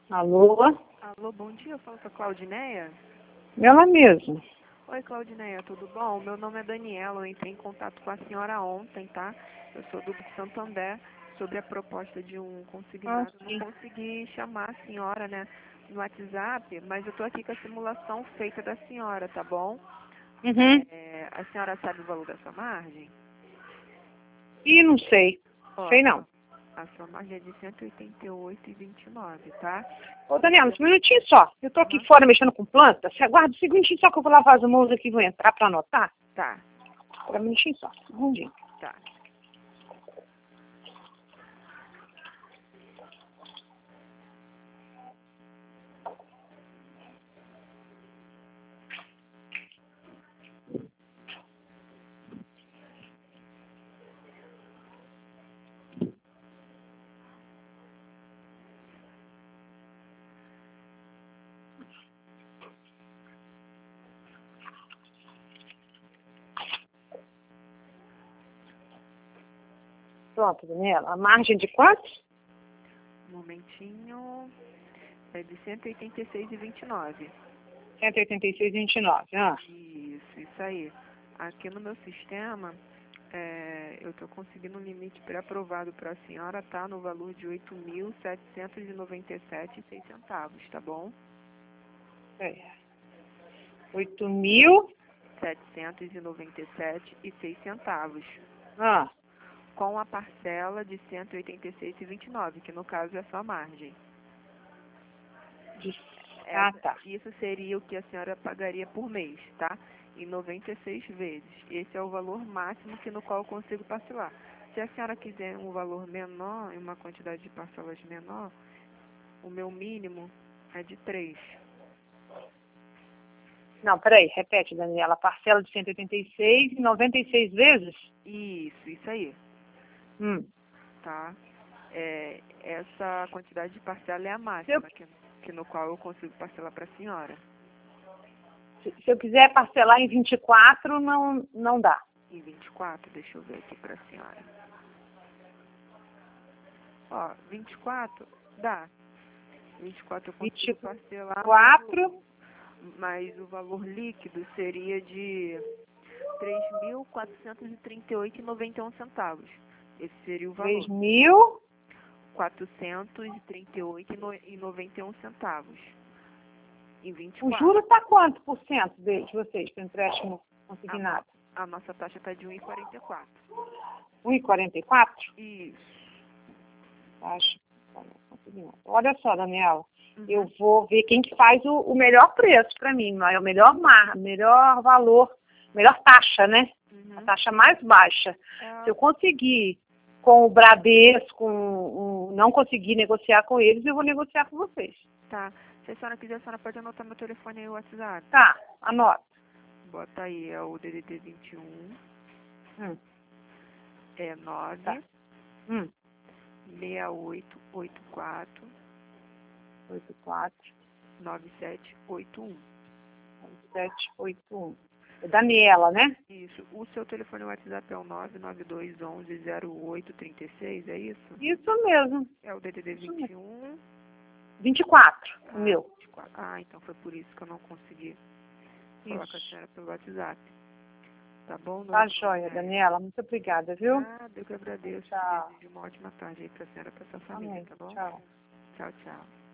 Alô? Alô, bom dia, eu falo com a Claudineia. Ela mesma. Oi, Claudineia, tudo bom? Meu nome é Daniela, eu entrei em contato com a senhora ontem, tá? Eu sou do Santander, sobre a proposta de um consignado. Sim. Não consegui chamar a senhora, né, no WhatsApp, mas eu tô aqui com a simulação feita da senhora, tá bom? Uhum. A senhora sabe o valor da sua margem? Ih, não sei. Ó, Sei não. a sua margem é de 188,29, tá? Ô, Daniela, um minutinho só. Eu tô aqui Aham. fora mexendo com planta. Você aguarda um segundinho só que eu vou lavar as mãos aqui e vou entrar pra anotar. Tá, Espera um minutinho só. Segundinho. tá. Pronto, Daniela. A margem de quanto? Um momentinho. É de 186,29. 186,29. Ah. Isso aí. Aqui no meu sistema, eu estou conseguindo um limite pré-aprovado para a senhora, tá? No valor de R$ 8.797,06, tá bom? É. 8.000. R$ 797,06. Ah. Com a parcela de 186,29, que no caso é a sua margem. Ah, tá. Isso seria o que a senhora pagaria por mês, tá? Em 96 vezes. Esse é o valor máximo no qual eu consigo parcelar. Se a senhora quiser um valor menor, em uma quantidade de parcelas menor, o meu mínimo é de 3. Não, peraí. Repete, Daniela. Parcela de 186 e 96 vezes? Isso aí, Tá. tá? Essa quantidade de parcela é a Se máxima no qual eu consigo parcelar para a senhora. eu quiser parcelar em 24, não dá. Em 24, deixa eu ver aqui para a senhora. Ó, 24 dá. 24 eu consigo parcelar, 24, mas o valor líquido seria de R$ 3.438,91. Esse seria o valor. 3.000. R$ 438,91. Em O 24. juro está quanto por cento de vocês para empréstimo consignado? A nossa taxa está de 1,44. 1,44? Isso. Taxa consignado. Olha só, Daniela, Uhum. eu vou ver quem que faz o melhor preço para mim, o melhor melhor valor, melhor taxa, né? Uhum. A taxa mais baixa. Se eu conseguir com o Bradesco, não conseguir negociar com eles, eu vou negociar com vocês. Tá. Se a senhora quiser, a senhora pode anotar meu telefone aí, o WhatsApp. Tá, anota. Bota aí, é o DDD 21. É 9 Tá. 6884 84 9781. 9781. É Daniela, né? Isso. O seu telefone WhatsApp é o 992110836, é isso? Isso mesmo. É o DDD 21. 24, o meu. 24. Ah, então foi por isso que eu não consegui falar com a senhora pelo WhatsApp. Tá bom, dona Tá joia, Daniela. Muito obrigada, viu? Eu que agradeço. Tchau. Desejo uma ótima tarde aí pra senhora e pra sua família, Amém. tá bom? Tchau. Tchau, tchau.